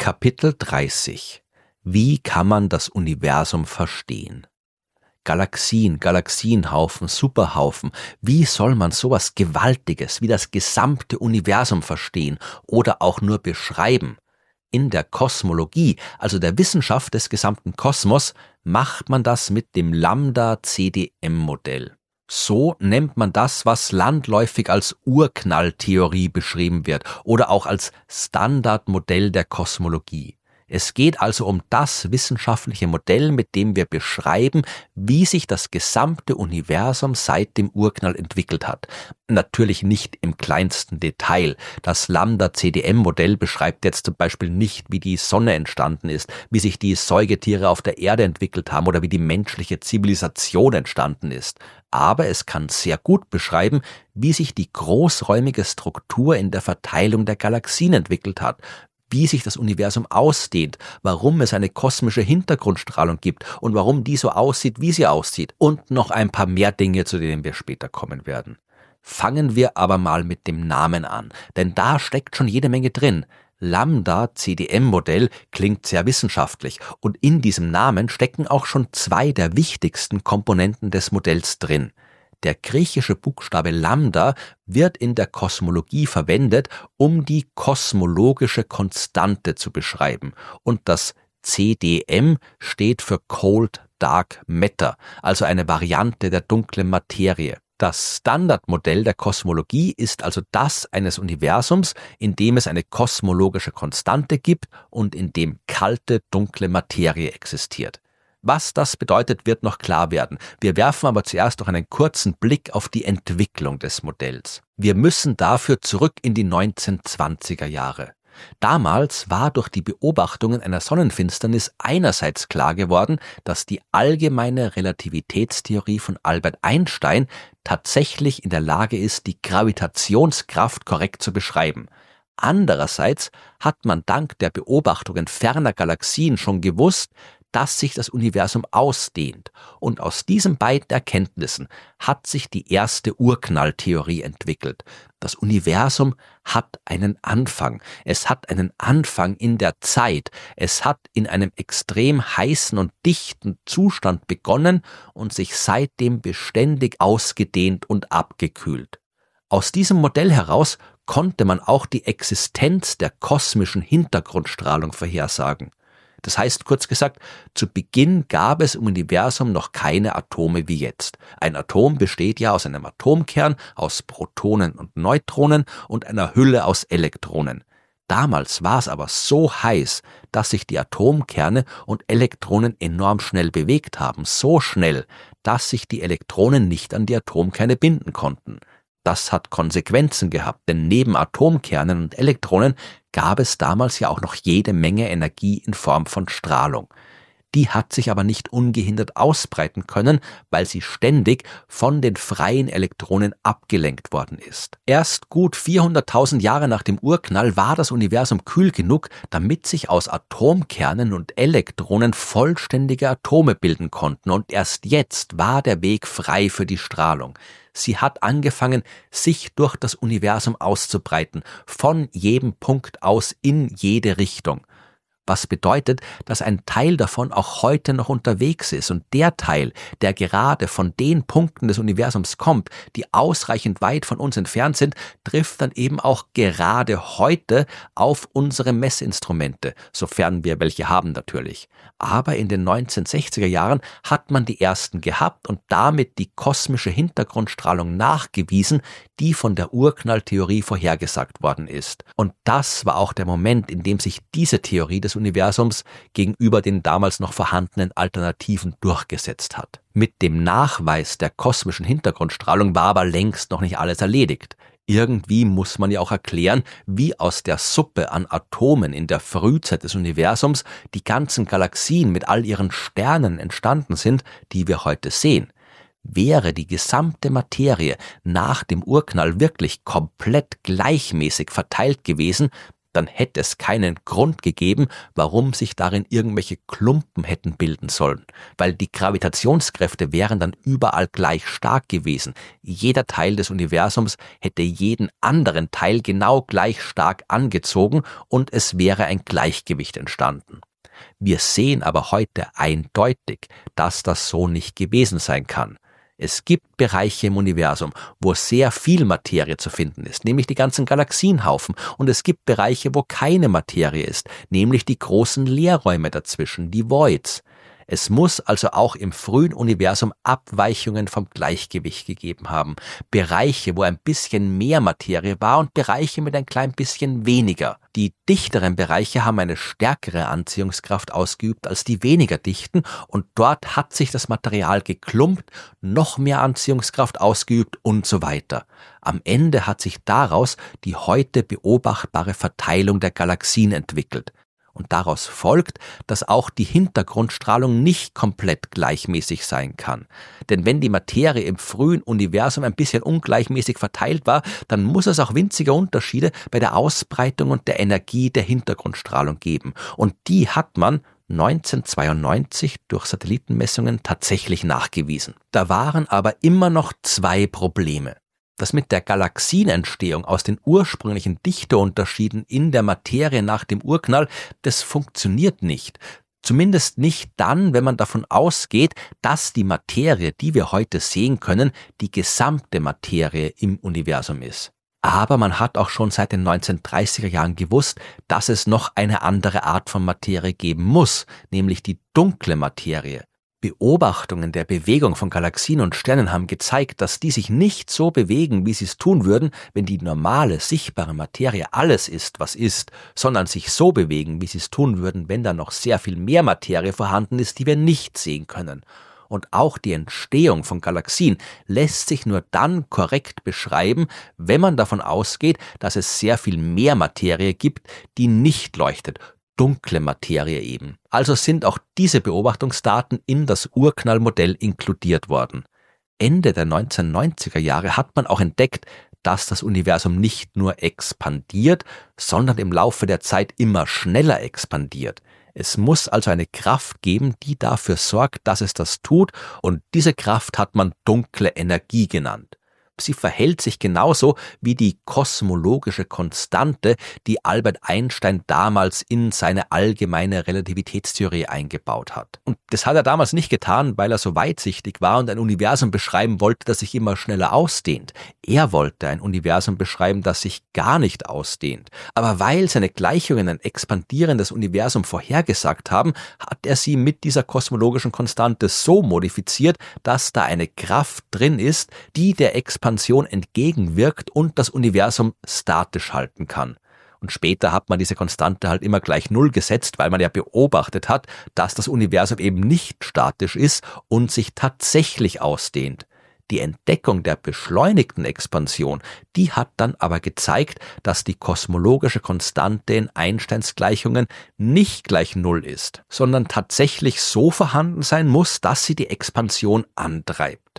Kapitel 30. Wie kann man das Universum verstehen? Galaxien, Galaxienhaufen, Superhaufen. Wie soll man sowas Gewaltiges wie das gesamte Universum verstehen oder auch nur beschreiben? In der Kosmologie, also der Wissenschaft des gesamten Kosmos, macht man das mit dem Lambda-CDM-Modell. So nennt man das, was landläufig als Urknalltheorie beschrieben wird oder auch als Standardmodell der Kosmologie. Es geht also um das wissenschaftliche Modell, mit dem wir beschreiben, wie sich das gesamte Universum seit dem Urknall entwickelt hat. Natürlich nicht im kleinsten Detail. Das Lambda-CDM-Modell beschreibt jetzt zum Beispiel nicht, wie die Sonne entstanden ist, wie sich die Säugetiere auf der Erde entwickelt haben oder wie die menschliche Zivilisation entstanden ist. Aber es kann sehr gut beschreiben, wie sich die großräumige Struktur in der Verteilung der Galaxien entwickelt hat, wie sich das Universum ausdehnt, warum es eine kosmische Hintergrundstrahlung gibt und warum die so aussieht, wie sie aussieht und noch ein paar mehr Dinge, zu denen wir später kommen werden. Fangen wir aber mal mit dem Namen an, denn da steckt schon jede Menge drin. Lambda-CDM-Modell klingt sehr wissenschaftlich und in diesem Namen stecken auch schon zwei der wichtigsten Komponenten des Modells drin. Der griechische Buchstabe Lambda wird in der Kosmologie verwendet, um die kosmologische Konstante zu beschreiben. Und das CDM steht für Cold Dark Matter, also eine Variante der dunklen Materie. Das Standardmodell der Kosmologie ist also das eines Universums, in dem es eine kosmologische Konstante gibt und in dem kalte, dunkle Materie existiert. Was das bedeutet, wird noch klar werden. Wir werfen aber zuerst noch einen kurzen Blick auf die Entwicklung des Modells. Wir müssen dafür zurück in die 1920er Jahre. Damals war durch die Beobachtungen einer Sonnenfinsternis einerseits klar geworden, dass die allgemeine Relativitätstheorie von Albert Einstein tatsächlich in der Lage ist, die Gravitationskraft korrekt zu beschreiben. Andererseits hat man dank der Beobachtungen ferner Galaxien schon gewusst, dass sich das Universum ausdehnt. Und aus diesen beiden Erkenntnissen hat sich die erste Urknalltheorie entwickelt. Das Universum hat einen Anfang. Es hat einen Anfang in der Zeit. Es hat in einem extrem heißen und dichten Zustand begonnen und sich seitdem beständig ausgedehnt und abgekühlt. Aus diesem Modell heraus konnte man auch die Existenz der kosmischen Hintergrundstrahlung vorhersagen. Das heißt, kurz gesagt, zu Beginn gab es im Universum noch keine Atome wie jetzt. Ein Atom besteht ja aus einem Atomkern, aus Protonen und Neutronen und einer Hülle aus Elektronen. Damals war es aber so heiß, dass sich die Atomkerne und Elektronen enorm schnell bewegt haben, so schnell, dass sich die Elektronen nicht an die Atomkerne binden konnten. Das hat Konsequenzen gehabt, denn neben Atomkernen und Elektronen gab es damals ja auch noch jede Menge Energie in Form von Strahlung. Die hat sich aber nicht ungehindert ausbreiten können, weil sie ständig von den freien Elektronen abgelenkt worden ist. Erst gut 400.000 Jahre nach dem Urknall war das Universum kühl genug, damit sich aus Atomkernen und Elektronen vollständige Atome bilden konnten, und erst jetzt war der Weg frei für die Strahlung. Sie hat angefangen, sich durch das Universum auszubreiten, von jedem Punkt aus in jede Richtung. Was bedeutet, dass ein Teil davon auch heute noch unterwegs ist, und der Teil, der gerade von den Punkten des Universums kommt, die ausreichend weit von uns entfernt sind, trifft dann eben auch gerade heute auf unsere Messinstrumente, sofern wir welche haben natürlich. Aber in den 1960er Jahren hat man die ersten gehabt und damit die kosmische Hintergrundstrahlung nachgewiesen, die von der Urknalltheorie vorhergesagt worden ist. Und das war auch der Moment, in dem sich diese Theorie des Universums gegenüber den damals noch vorhandenen Alternativen durchgesetzt hat. Mit dem Nachweis der kosmischen Hintergrundstrahlung war aber längst noch nicht alles erledigt. Irgendwie muss man ja auch erklären, wie aus der Suppe an Atomen in der Frühzeit des Universums die ganzen Galaxien mit all ihren Sternen entstanden sind, die wir heute sehen. Wäre die gesamte Materie nach dem Urknall wirklich komplett gleichmäßig verteilt gewesen, dann hätte es keinen Grund gegeben, warum sich darin irgendwelche Klumpen hätten bilden sollen, weil die Gravitationskräfte wären dann überall gleich stark gewesen. Jeder Teil des Universums hätte jeden anderen Teil genau gleich stark angezogen und es wäre ein Gleichgewicht entstanden. Wir sehen aber heute eindeutig, dass das so nicht gewesen sein kann. Es gibt Bereiche im Universum, wo sehr viel Materie zu finden ist, nämlich die ganzen Galaxienhaufen, und es gibt Bereiche, wo keine Materie ist, nämlich die großen Leerräume dazwischen, die Voids. Es muss also auch im frühen Universum Abweichungen vom Gleichgewicht gegeben haben, Bereiche, wo ein bisschen mehr Materie war und Bereiche mit ein klein bisschen weniger. Die dichteren Bereiche haben eine stärkere Anziehungskraft ausgeübt als die weniger dichten und dort hat sich das Material geklumpt, noch mehr Anziehungskraft ausgeübt und so weiter. Am Ende hat sich daraus die heute beobachtbare Verteilung der Galaxien entwickelt. Und daraus folgt, dass auch die Hintergrundstrahlung nicht komplett gleichmäßig sein kann. Denn wenn die Materie im frühen Universum ein bisschen ungleichmäßig verteilt war, dann muss es auch winzige Unterschiede bei der Ausbreitung und der Energie der Hintergrundstrahlung geben. Und die hat man 1992 durch Satellitenmessungen tatsächlich nachgewiesen. Da waren aber immer noch zwei Probleme. Das mit der Galaxienentstehung aus den ursprünglichen Dichteunterschieden in der Materie nach dem Urknall, das funktioniert nicht. Zumindest nicht dann, wenn man davon ausgeht, dass die Materie, die wir heute sehen können, die gesamte Materie im Universum ist. Aber man hat auch schon seit den 1930er Jahren gewusst, dass es noch eine andere Art von Materie geben muss, nämlich die dunkle Materie. Beobachtungen der Bewegung von Galaxien und Sternen haben gezeigt, dass die sich nicht so bewegen, wie sie es tun würden, wenn die normale, sichtbare Materie alles ist, was ist, sondern sich so bewegen, wie sie es tun würden, wenn da noch sehr viel mehr Materie vorhanden ist, die wir nicht sehen können. Und auch die Entstehung von Galaxien lässt sich nur dann korrekt beschreiben, wenn man davon ausgeht, dass es sehr viel mehr Materie gibt, die nicht leuchtet. Dunkle Materie eben. Also sind auch diese Beobachtungsdaten in das Urknallmodell inkludiert worden. Ende der 1990er Jahre hat man auch entdeckt, dass das Universum nicht nur expandiert, sondern im Laufe der Zeit immer schneller expandiert. Es muss also eine Kraft geben, die dafür sorgt, dass es das tut, und diese Kraft hat man dunkle Energie genannt. Sie verhält sich genauso wie die kosmologische Konstante, die Albert Einstein damals in seine allgemeine Relativitätstheorie eingebaut hat. Und das hat er damals nicht getan, weil er so weitsichtig war und ein Universum beschreiben wollte, das sich immer schneller ausdehnt. Er wollte ein Universum beschreiben, das sich gar nicht ausdehnt. Aber weil seine Gleichungen ein expandierendes Universum vorhergesagt haben, hat er sie mit dieser kosmologischen Konstante so modifiziert, dass da eine Kraft drin ist, die der Expansion entgegenwirkt und das Universum statisch halten kann. Und später hat man diese Konstante halt immer gleich Null gesetzt, weil man ja beobachtet hat, dass das Universum eben nicht statisch ist und sich tatsächlich ausdehnt. Die Entdeckung der beschleunigten Expansion, die hat dann aber gezeigt, dass die kosmologische Konstante in Einsteins Gleichungen nicht gleich Null ist, sondern tatsächlich so vorhanden sein muss, dass sie die Expansion antreibt.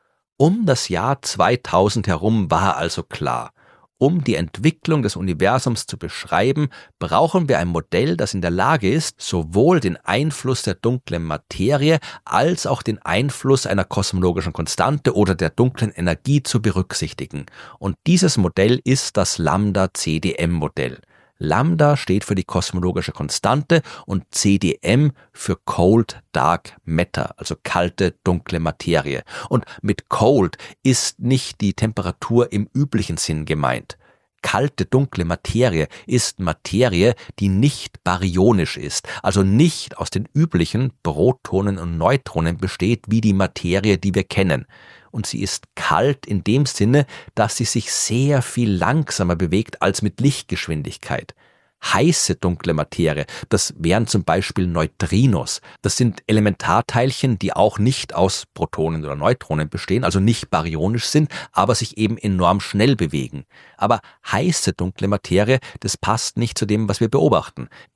Um das Jahr 2000 herum war also klar, um die Entwicklung des Universums zu beschreiben, brauchen wir ein Modell, das in der Lage ist, sowohl den Einfluss der dunklen Materie als auch den Einfluss einer kosmologischen Konstante oder der dunklen Energie zu berücksichtigen. Und dieses Modell ist das Lambda-CDM-Modell. Lambda steht für die kosmologische Konstante und CDM für Cold Dark Matter, also kalte, dunkle Materie. Und mit Cold ist nicht die Temperatur im üblichen Sinn gemeint. Kalte, dunkle Materie ist Materie, die nicht baryonisch ist, also nicht aus den üblichen Protonen und Neutronen besteht, wie die Materie, die wir kennen. Und sie ist kalt in dem Sinne, dass sie sich sehr viel langsamer bewegt als mit Lichtgeschwindigkeit. Heiße dunkle Materie, das wären zum Beispiel Neutrinos. Das sind Elementarteilchen, die auch nicht aus Protonen oder Neutronen bestehen, also nicht baryonisch sind, aber sich eben enorm schnell bewegen. Aber heiße dunkle Materie, das passt nicht zu dem, was wir beobachten. Und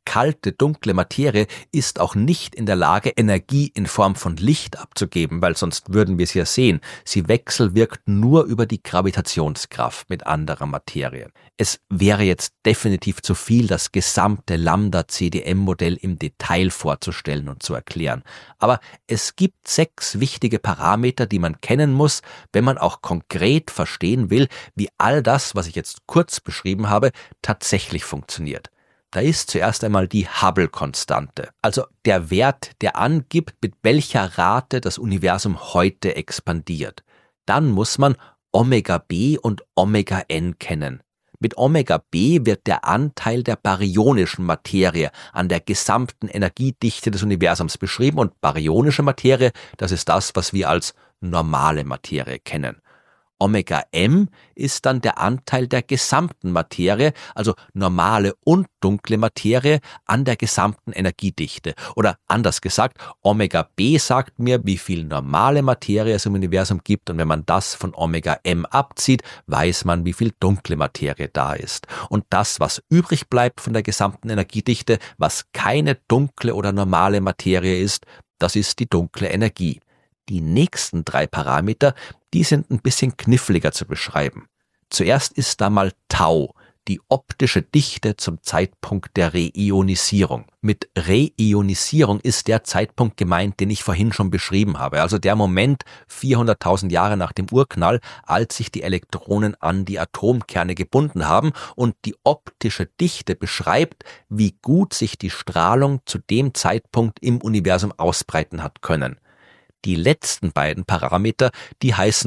kalte, dunkle Materie ist auch nicht in der Lage, Energie in Form von Licht abzugeben, weil sonst würden wir es ja sehen. Sie wechselwirkt nur über die Gravitationskraft mit anderer Materie. Es wäre jetzt definitiv zu viel, das gesamte Lambda-CDM-Modell im Detail vorzustellen und zu erklären. Aber es gibt 6 wichtige Parameter, die man kennen muss, wenn man auch konkret verstehen will, wie all das, was ich jetzt kurz beschrieben habe, tatsächlich funktioniert. Da ist zuerst einmal die Hubble-Konstante, also der Wert, der angibt, mit welcher Rate das Universum heute expandiert. Dann muss man Omega B und Omega N kennen. Mit Omega B wird der Anteil der baryonischen Materie an der gesamten Energiedichte des Universums beschrieben und baryonische Materie, das ist das, was wir als normale Materie kennen. Omega M ist dann der Anteil der gesamten Materie, also normale und dunkle Materie, an der gesamten Energiedichte. Oder anders gesagt, Omega B sagt mir, wie viel normale Materie es im Universum gibt, und wenn man das von Omega M abzieht, weiß man, wie viel dunkle Materie da ist. Und das, was übrig bleibt von der gesamten Energiedichte, was keine dunkle oder normale Materie ist, das ist die dunkle Energie. Die nächsten 3 Parameter, die sind ein bisschen kniffliger zu beschreiben. Zuerst ist da mal Tau, die optische Dichte zum Zeitpunkt der Reionisierung. Mit Reionisierung ist der Zeitpunkt gemeint, den ich vorhin schon beschrieben habe, also der Moment 400.000 Jahre nach dem Urknall, als sich die Elektronen an die Atomkerne gebunden haben, und die optische Dichte beschreibt, wie gut sich die Strahlung zu dem Zeitpunkt im Universum ausbreiten hat können. Die letzten beiden Parameter, die heißen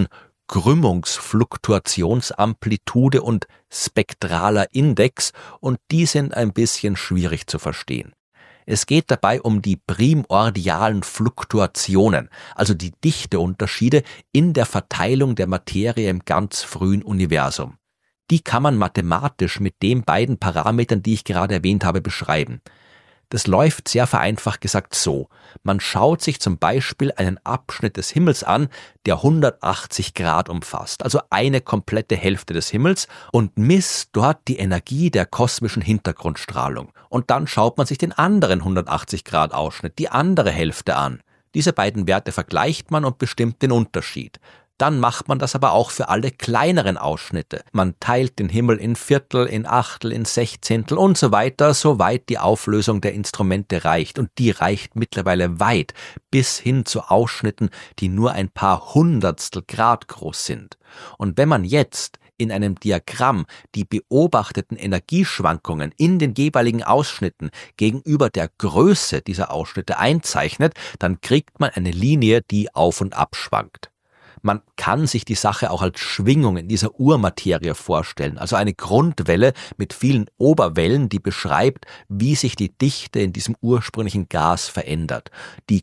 Krümmungsfluktuationsamplitude und spektraler Index, und die sind ein bisschen schwierig zu verstehen. Es geht dabei um die primordialen Fluktuationen, also die Dichteunterschiede in der Verteilung der Materie im ganz frühen Universum. Die kann man mathematisch mit den beiden Parametern, die ich gerade erwähnt habe, beschreiben. Das läuft sehr vereinfacht gesagt so: Man schaut sich zum Beispiel einen Abschnitt des Himmels an, der 180 Grad umfasst, also eine komplette Hälfte des Himmels, und misst dort die Energie der kosmischen Hintergrundstrahlung. Und dann schaut man sich den anderen 180 Grad Ausschnitt, die andere Hälfte an. Diese beiden Werte vergleicht man und bestimmt den Unterschied. Dann macht man das aber auch für alle kleineren Ausschnitte. Man teilt den Himmel in Viertel, in Achtel, in Sechzehntel und so weiter, soweit die Auflösung der Instrumente reicht. Und die reicht mittlerweile weit, bis hin zu Ausschnitten, die nur ein paar Hundertstel Grad groß sind. Und wenn man jetzt in einem Diagramm die beobachteten Energieschwankungen in den jeweiligen Ausschnitten gegenüber der Größe dieser Ausschnitte einzeichnet, dann kriegt man eine Linie, die auf und ab schwankt. Man kann sich die Sache auch als Schwingung in dieser Urmaterie vorstellen, also eine Grundwelle mit vielen Oberwellen, die beschreibt, wie sich die Dichte in diesem ursprünglichen Gas verändert. Die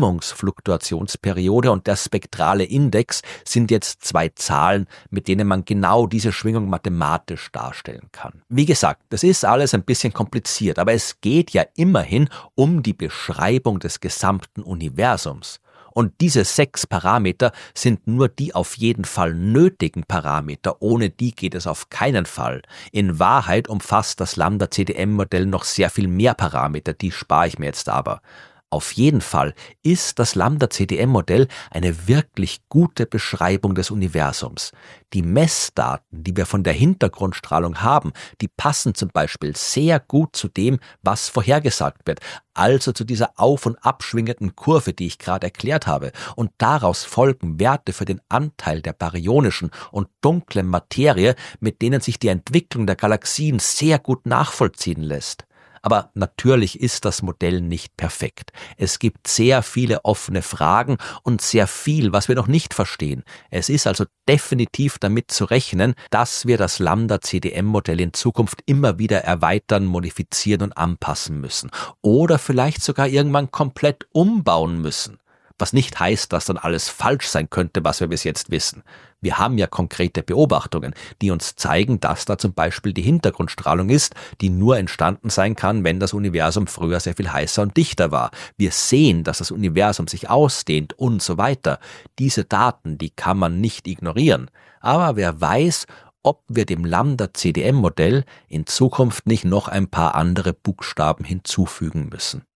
Krümmungsfluktuationsperiode und der spektrale Index sind jetzt 2 Zahlen, mit denen man genau diese Schwingung mathematisch darstellen kann. Wie gesagt, das ist alles ein bisschen kompliziert, aber es geht ja immerhin um die Beschreibung des gesamten Universums. Und diese 6 Parameter sind nur die auf jeden Fall nötigen Parameter, ohne die geht es auf keinen Fall. In Wahrheit umfasst das Lambda-CDM-Modell noch sehr viel mehr Parameter, die spare ich mir jetzt aber. Auf jeden Fall ist das Lambda-CDM-Modell eine wirklich gute Beschreibung des Universums. Die Messdaten, die wir von der Hintergrundstrahlung haben, die passen zum Beispiel sehr gut zu dem, was vorhergesagt wird, also zu dieser auf- und abschwingenden Kurve, die ich gerade erklärt habe. Und daraus folgen Werte für den Anteil der baryonischen und dunklen Materie, mit denen sich die Entwicklung der Galaxien sehr gut nachvollziehen lässt. Aber natürlich ist das Modell nicht perfekt. Es gibt sehr viele offene Fragen und sehr viel, was wir noch nicht verstehen. Es ist also definitiv damit zu rechnen, dass wir das Lambda-CDM-Modell in Zukunft immer wieder erweitern, modifizieren und anpassen müssen. Oder vielleicht sogar irgendwann komplett umbauen müssen. Was nicht heißt, dass dann alles falsch sein könnte, was wir bis jetzt wissen. Wir haben ja konkrete Beobachtungen, die uns zeigen, dass da zum Beispiel die Hintergrundstrahlung ist, die nur entstanden sein kann, wenn das Universum früher sehr viel heißer und dichter war. Wir sehen, dass das Universum sich ausdehnt und so weiter. Diese Daten, die kann man nicht ignorieren. Aber wer weiß, ob wir dem Lambda-CDM-Modell in Zukunft nicht noch ein paar andere Buchstaben hinzufügen müssen.